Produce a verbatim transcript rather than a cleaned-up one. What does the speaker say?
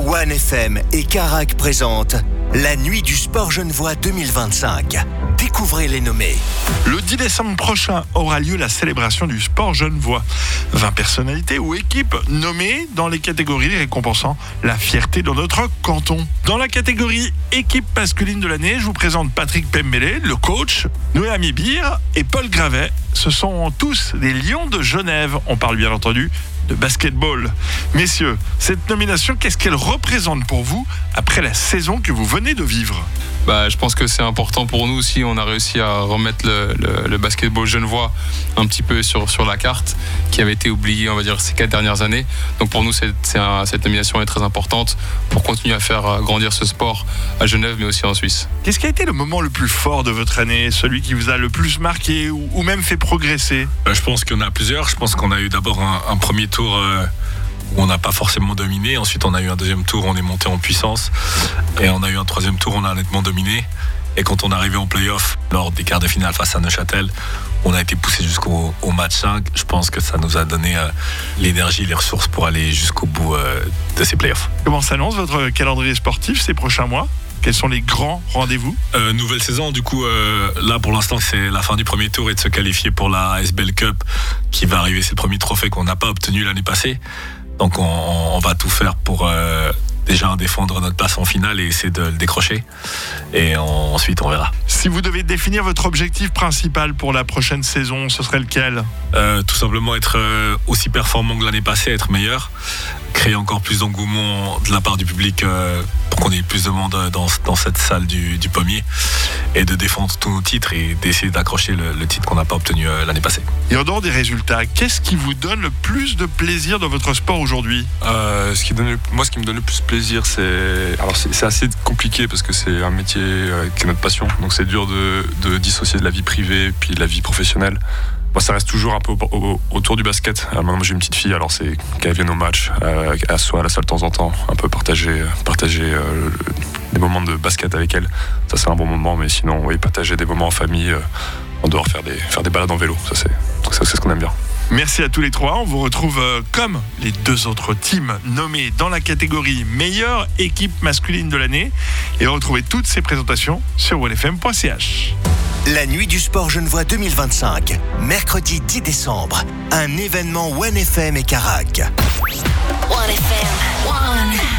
One F M et Carac présentent la Nuit du Sport Genevois deux mille vingt-cinq. Découvrez les nommés. Le dix décembre prochain aura lieu la célébration du sport genevois. vingt personnalités ou équipes nommées dans les catégories récompensant la fierté de notre canton. Dans la catégorie équipe masculine de l'année, je vous présente Patrick Pembele, le coach, Noémie Bir et Paul Gravet. Ce sont tous des Lions de Genève. On parle bien entendu de basketball. Messieurs, cette nomination, qu'est-ce qu'elle représente pour vous après la saison que vous venez de vivre ? Bah, je pense que c'est important pour nous aussi. On a réussi à remettre le, le, le basketball genevois un petit peu sur, sur la carte, qui avait été oublié, on va dire, ces quatre dernières années. Donc pour nous, c'est, c'est un, cette nomination est très importante pour continuer à faire grandir ce sport à Genève, mais aussi en Suisse. Qu'est-ce qui a été le moment le plus fort de votre année, celui qui vous a le plus marqué ou, ou même fait progresser ? Je pense qu'il y en a plusieurs. Je pense qu'on a eu d'abord un, un premier tour euh, où on n'a pas forcément dominé. Ensuite, on a eu un deuxième tour où on est monté en puissance. Et on a eu un troisième tour où on a nettement dominé. Et quand on est arrivé en play-off, lors des quarts de finale face à Neuchâtel, on a été poussé jusqu'au au match cinq. Je pense que ça nous a donné euh, l'énergie, les ressources pour aller jusqu'au bout euh, de ces play-offs. Comment s'annonce votre calendrier sportif ces prochains mois ? Quels sont les grands rendez-vous ? euh, Nouvelle saison, du coup, euh, là pour l'instant, c'est la fin du premier tour et de se qualifier pour la S B L Cup qui va arriver. C'est le premier trophée qu'on n'a pas obtenu l'année passée. Donc on, on va tout faire pour euh, déjà défendre notre place en finale et essayer de le décrocher. Et on, ensuite, on verra. Si vous devez définir votre objectif principal pour la prochaine saison, ce serait lequel ? euh, Tout simplement être euh, aussi performant que l'année passée, être meilleur, créer encore plus d'engouement de la part du public euh, pour qu'on ait plus de monde dans, dans cette salle du, du pommier et de défendre tous nos titres et d'essayer d'accrocher le, le titre qu'on n'a pas obtenu euh, l'année passée. Et en dehors des résultats, qu'est-ce qui vous donne le plus de plaisir dans votre sport aujourd'hui ? euh, ce qui donne, Moi, ce qui me donne le plus plaisir, c'est... Alors, c'est, c'est assez compliqué parce que c'est un métier euh, qui est notre passion. Donc, c'est dur de, de dissocier de la vie privée puis de la vie professionnelle. Moi, ça reste toujours un peu au, au, autour du basket. Euh, moi, j'ai une petite fille, alors c'est qu'elle vienne au match, euh, qu'elle soit à la salle de temps en temps, un peu partager, partager euh, le, des moments de basket avec elle. Ça, c'est un bon moment, mais sinon, oui, partager des moments en famille, euh, en dehors, faire des, faire des balades en vélo. Ça, c'est, ça, c'est ce qu'on aime bien. Merci à tous les trois. On vous retrouve euh, comme les deux autres teams nommés dans la catégorie meilleure équipe masculine de l'année. Et retrouvez toutes ces présentations sur one f m point c h. La Nuit du Sport Genevois deux mille vingt-cinq, mercredi dix décembre. Un événement One F M et Carac. One F M. One.